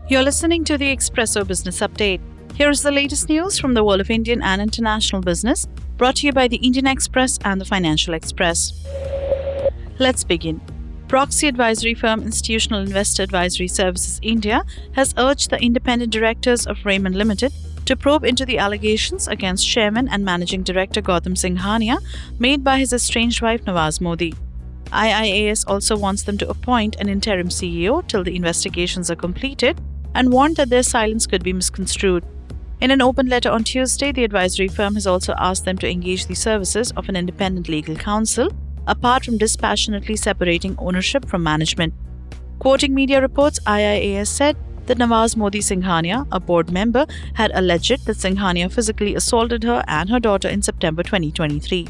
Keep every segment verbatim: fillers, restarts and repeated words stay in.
You're listening to the Expresso Business Update. Here is the latest news from the world of Indian and international business, brought to you by the Indian Express and the Financial Express. Let's begin. Proxy advisory firm Institutional Investor Advisory Services India has urged the independent directors of Raymond Limited to probe into the allegations against Chairman and Managing Director Gautam Singhania made by his estranged wife Nawaz Modi. I I A S also wants them to appoint an interim C E O till the investigations are completed and warned that their silence could be misconstrued. In an open letter on Tuesday, the advisory firm has also asked them to engage the services of an independent legal counsel, apart from dispassionately separating ownership from management. Quoting media reports, I I A S said that Nawaz Modi Singhania, a board member, had alleged that Singhania physically assaulted her and her daughter in September twenty twenty-three.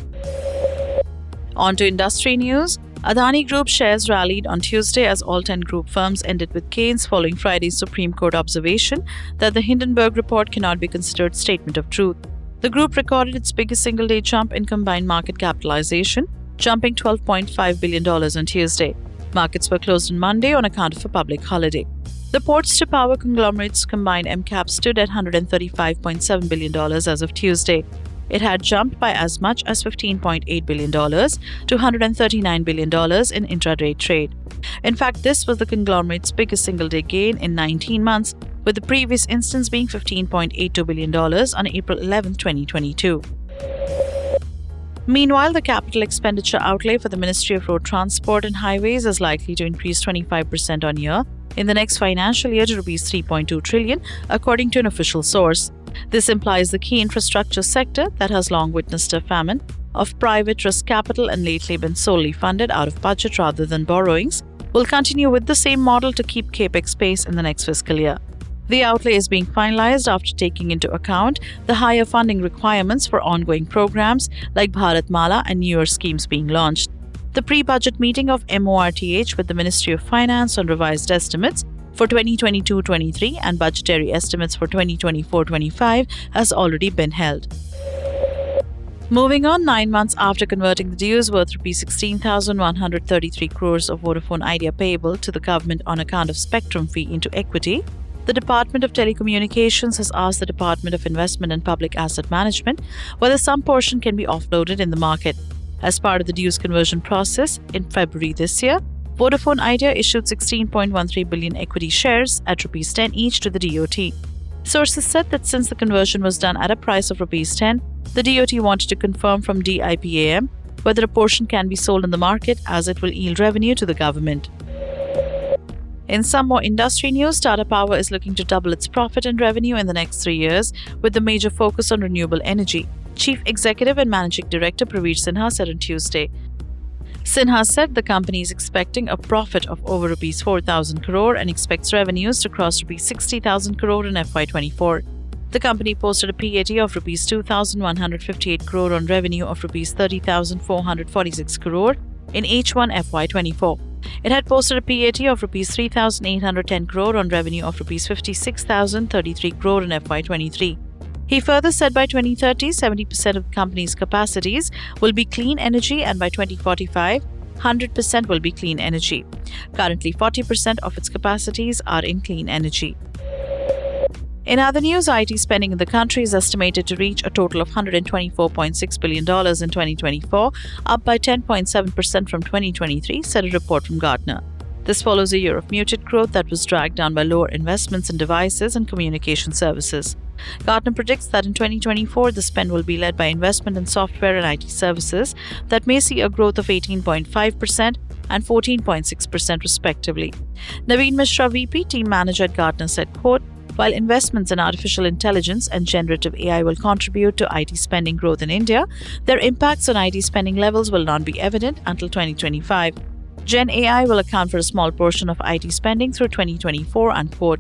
On to industry news. Adani Group shares rallied on Tuesday as all ten group firms ended with gains following Friday's Supreme Court observation that the Hindenburg report cannot be considered statement of truth. The group recorded its biggest single-day jump in combined market capitalization, jumping twelve point five billion dollars on Tuesday. Markets were closed on Monday on account of a public holiday. The ports to power conglomerate's combined M CAP stood at one hundred thirty-five point seven billion dollars as of Tuesday. It had jumped by as much as fifteen point eight billion dollars to one hundred thirty-nine billion dollars in intraday trade. In fact, this was the conglomerate's biggest single-day gain in nineteen months, with the previous instance being fifteen point eight two billion dollars on April eleventh, twenty twenty-two. Meanwhile, the capital expenditure outlay for the Ministry of Road Transport and Highways is likely to increase twenty-five percent on year in the next financial year to rupees three point two trillion, according to an official source. This implies the key infrastructure sector that has long witnessed a famine of private risk capital and lately been solely funded out of budget rather than borrowings will continue with the same model to keep capex pace in the next fiscal year. The outlay is being finalized after taking into account the higher funding requirements for ongoing programs like Bharat Mala and newer schemes being launched. The pre-budget meeting of M O R T H with the Ministry of Finance on revised estimates for twenty twenty-two twenty-three and budgetary estimates for twenty twenty-four twenty-five has already been held. Moving on, nine months after converting the dues worth rupees sixteen thousand one hundred thirty-three crores of Vodafone Idea payable to the government on account of spectrum fee into equity, the Department of Telecommunications has asked the Department of Investment and Public Asset Management whether some portion can be offloaded in the market. As part of the dues conversion process, in February this year, Vodafone Idea issued sixteen point one three billion equity shares at rupees ten each to the D O T. Sources said that since the conversion was done at a price of rupees ten, the D O T wanted to confirm from D I P A M whether a portion can be sold in the market as it will yield revenue to the government. In some more industry news, Tata Power is looking to double its profit and revenue in the next three years with the major focus on renewable energy, Chief Executive and Managing Director Praveer Sinha said on Tuesday. Sinha said the company is expecting a profit of over rupees four thousand crore and expects revenues to cross rupees sixty thousand crore in F Y twenty-four. The company posted a P A T of rupees two thousand one hundred fifty-eight crore on revenue of rupees thirty thousand four hundred forty-six crore in H one F Y twenty-four. It had posted a P A T of rupees three thousand eight hundred ten crore on revenue of rupees fifty-six thousand thirty-three crore in F Y twenty-three. He further said by twenty thirty, seventy percent of the company's capacities will be clean energy and by twenty forty-five, one hundred percent will be clean energy. Currently, forty percent of its capacities are in clean energy. In other news, I T spending in the country is estimated to reach a total of one hundred twenty-four point six billion dollars in twenty twenty-four, up by ten point seven percent from twenty twenty-three, said a report from Gartner. This follows a year of muted growth that was dragged down by lower investments in devices and communication services. Gartner predicts that in twenty twenty-four, the spend will be led by investment in software and I T services that may see a growth of eighteen point five percent and fourteen point six percent respectively. Naveen Mishra, V P, Team Manager at Gartner, said, quote, "While investments in artificial intelligence and generative A I will contribute to I T spending growth in India, their impacts on I T spending levels will not be evident until twenty twenty-five. Gen A I will account for a small portion of I T spending through twenty twenty-four, unquote."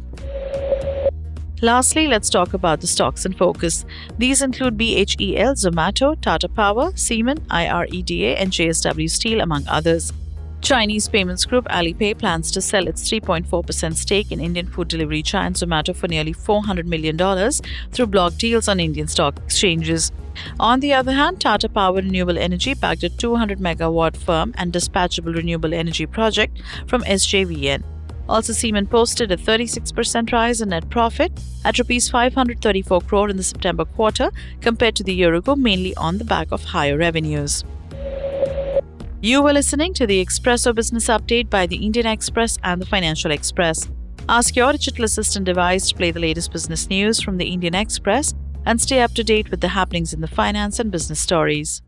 Lastly, let's talk about the stocks in focus. These include B H E L, Zomato, Tata Power, Siemens, I R E D A and J S W Steel, among others. Chinese payments group Alipay plans to sell its three point four percent stake in Indian food delivery giant Zomato for nearly four hundred million dollars through block deals on Indian stock exchanges. On the other hand, Tata Power Renewable Energy backed a two hundred megawatt firm and dispatchable renewable energy project from S J V N. Also, Siemens posted a thirty-six percent rise in net profit at rupees five hundred thirty-four crore in the September quarter compared to the year ago, mainly on the back of higher revenues. You were listening to the Expresso Business Update by the Indian Express and the Financial Express. Ask your digital assistant device to play the latest business news from the Indian Express and stay up to date with the happenings in the finance and business stories.